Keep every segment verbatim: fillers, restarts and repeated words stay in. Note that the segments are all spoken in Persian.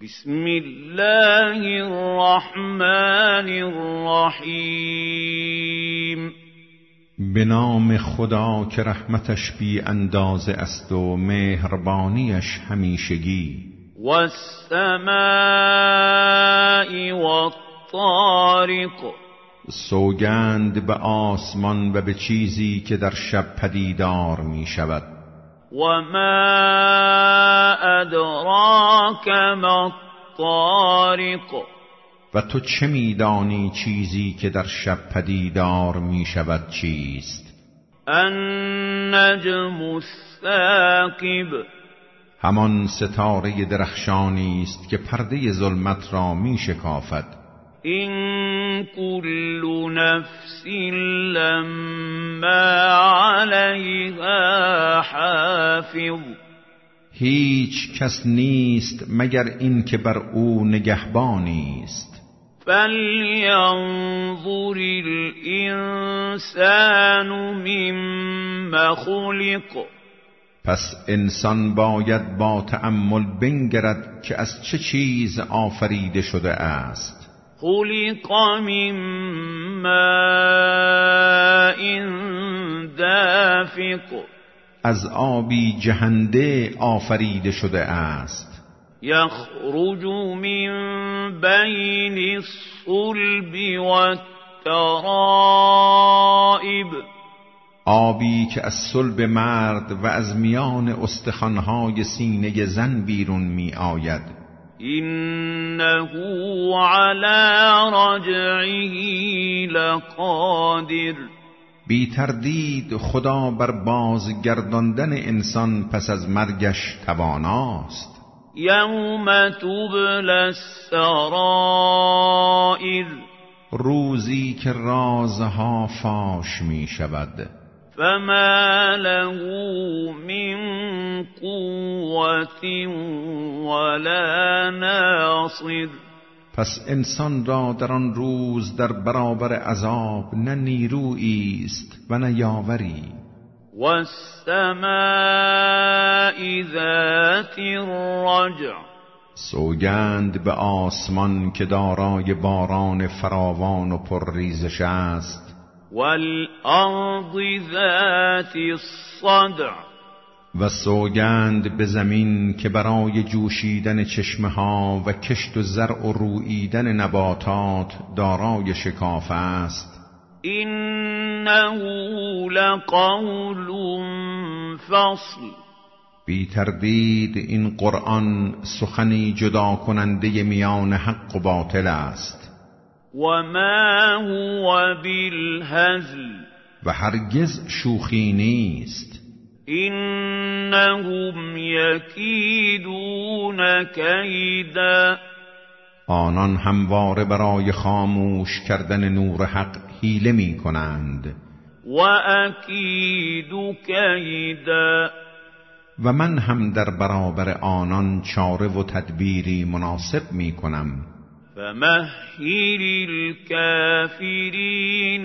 بسم الله الرحمن الرحیم. به نام خدا که رحمتش بی اندازه است و مهربانیش همیشگی. والسماء والطارق. سوگند به آسمان و به چیزی که در شب پدیدار می شود. وما ادراک ما الطارق. و تو چه میدانی چیزی که در شب پدیدار می شود چیست؟ النجم الثاقب. همان ستاره درخشانی است که پرده ظلمت را می شکافد. این کل نفس لما علیها حافظ. هیچ کس نیست مگر این که بر او نگهبانی است. فلینظر الانسان مما خلق. پس انسان باید با تأمل بنگرد که از چه چیز آفریده شده است. خلق من ماء دافق. از آبی جهنده آفریده شده است. یخرج من بین الصلب والترائب. آبی که از صلب مرد و از میان استخوان‌های سینه زن بیرون می آید. انه علی رجعه لقادر. بی تردید خدا بر بازگرداندن انسان پس از مرگش تواناست. یوم تبلی السرائر. روزی که رازها فاش می شود. فما له من قوة ولا ناصر. پس انسان را در آن روز در برابر عذاب نه نیرویی است و نه یاوری. والسماء ذات الرجع. سوگند به آسمان که دارای باران فراوان و پرریزش است. والارض ذات الصدع. و سوگند به زمین که برای جوشیدن چشمه ها و کشت و زرع و روییدن نباتات دارای شکافه است. انه لقول فصل. بی تردید این قرآن سخنی جدا کننده میان حق و باطل است. وما هو بالهزل. و هرگز شوخی نیست. انهم یکیدون کیدا. آنان همواره برای خاموش کردن نور حق حیله می کنند. و اکید کیدا. و من هم در برابر آنان چاره و تدبیری مناسب می کنم. فمهل الكافرین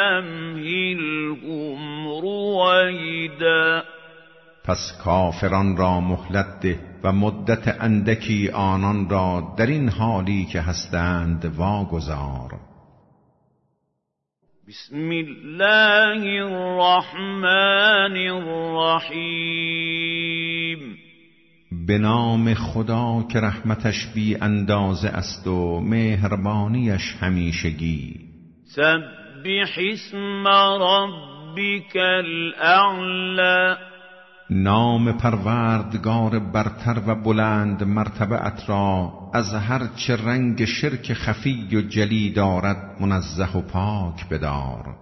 امهلهم رویدا. پس کافران را مهلت ده و مدت اندکی آنان را در این حالی که هستند واگذار. بسم الله الرحمن الرحیم. به نام خدا که رحمتش بی اندازه است و مهربانیش همیشگی. سبح اسم ربک الاعلی. نام پروردگار برتر و بلند مرتبه‌ات را از هر چه رنگ شرک خفی و جلی دارد منزه و پاک بدار.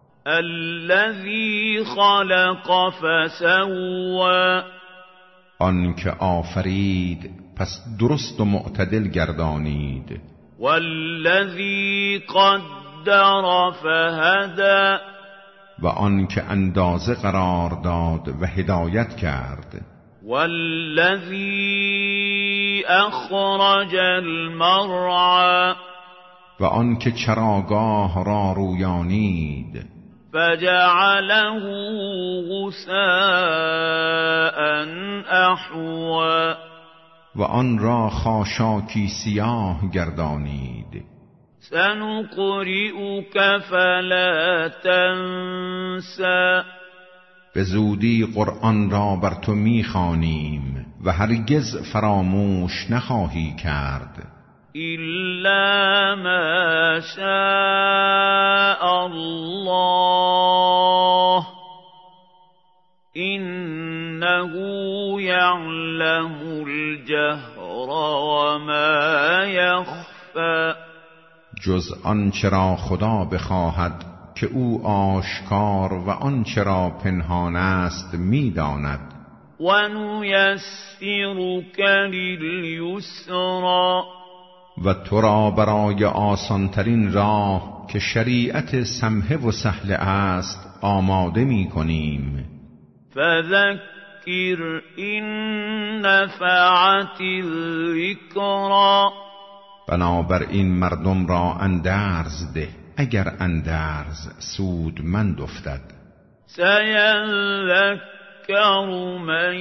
الذی خلق فسوی. آن که آفرید پس درست و معتدل گردانید. والذی قدر فهدی. و آن که اندازه قرار داد و هدایت کرد. والذی اخرج المرعی. و آن که چراگاه را رویانید. فجعله غثاء احوی. و آن را خاشاکی سیاه گردانید. سنقرئك فلا تنسى به زودی قرآن را بر تو می‌خوانیم و هرگز فراموش نخواهی کرد. إلا ما شاء الله إنه يعلم الجهر وما يخفى جز آنچه را خدا بخواهد که او آشکار و آنچه را پنهان است می‌داند. و نیسرک للیسرا و تو را برای آسانترین راه که شریعت سمحه و سهل است آماده می کنیم. فذکر این نفعت الذکرا بنابراین مردم را اندرز ده اگر اندرز سودمند افتد. سیذکر من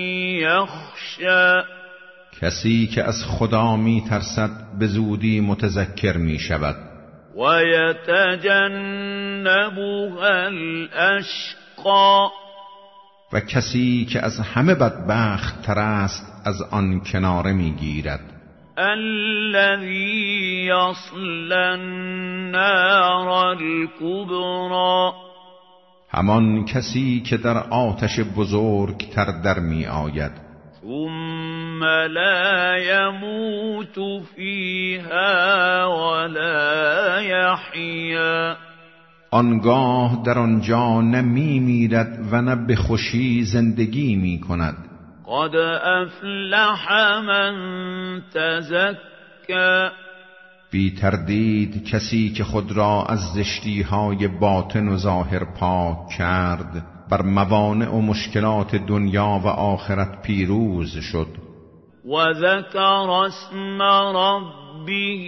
یخشی کسی که از خدا می ترسد به زودی متذکر می شود. و یتجنبها الاشقا و کسی که از همه بدبخت تر است از آن کناره می گیرد. الذی یصلی النار الکبری همان کسی که در آتش بزرگ تر در می آید. ثم لا يموت فيها ولا يحيا آنگاه در آنجا نه می میرد و نه به خوشی زندگی می کند. قد افلح من تزكى بی تردید کسی که خود را از زشتی‌های باطن و ظاهر پاک کرد بر موانع و مشکلات دنیا و آخرت پیروز شد. و ذکر اسم ربه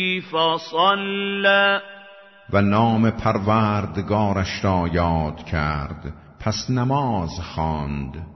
فصلی و نام پروردگارش را یاد کرد پس نماز خواند.